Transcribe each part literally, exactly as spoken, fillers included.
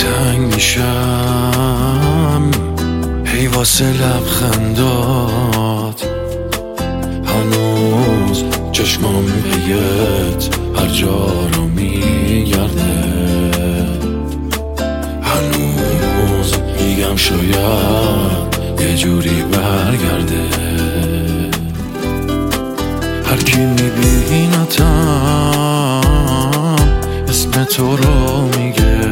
تنگ میشم هی واسه لبخندات، هنوز چشمام بهت هر جا رو میگرده، هنوز میگم شاید یه جوری برگرده. هر کی میبینتم اسم تو رو میگه،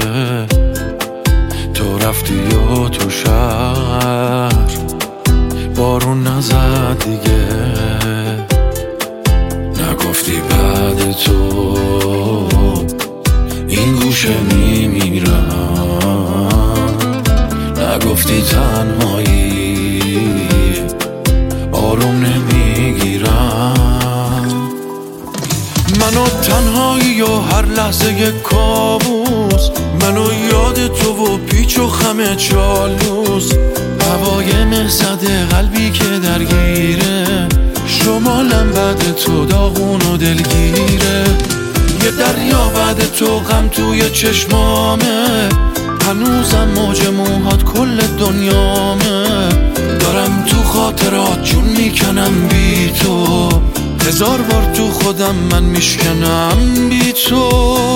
تو رفتی و تو شهر بارون نزد دیگه، نگفتی بعد تو این گوشه میمیرم، نگفتی تنهایی آروم نمیگیرم. منو تنهایی و هر لحظه یک کابوس، منو یاد تو و پیچ و خم چالوس، هوای مهزد قلبی که درگیره، شمالم بعد تو داغون و دلگیره، یه دریا بعد تو غم توی چشمامه، هنوزم موج موهات کل دنیامه، دارم تو خاطرات جون میکنم بی تو، هزار بار تو خودم من میشکنم بی تو.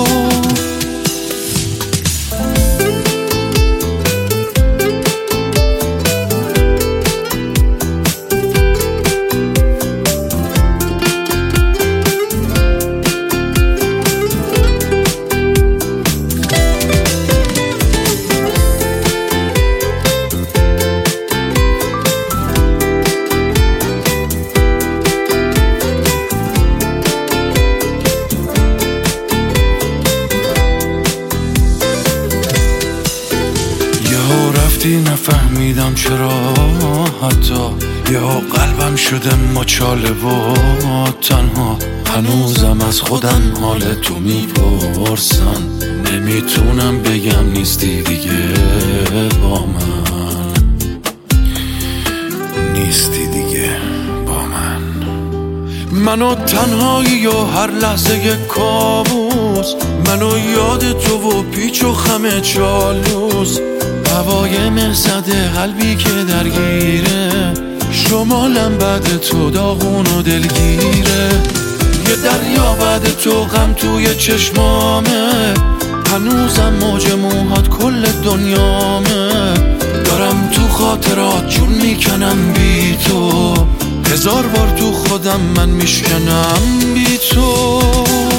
نفهمیدم چرا حتی یا قلبم شده مچاله و تنها، هنوزم از خودم حال تو میپرسم، نمیتونم بگم نیستی دیگه با من، نیستی دیگه با من. منو تنهایی و هر لحظه یک کابوس، منو یاد تو و پیچ و خم چالوس، هوای مهزد قلبی که درگیره، شمالم بعد تو داغون و دلگیره، یه دریا بعد تو غم توی چشمامه، هنوزم موج موهات کل دنیامه، دارم تو خاطرات جون میکنم بی تو، هزار بار تو خودم من میشکنم بی تو.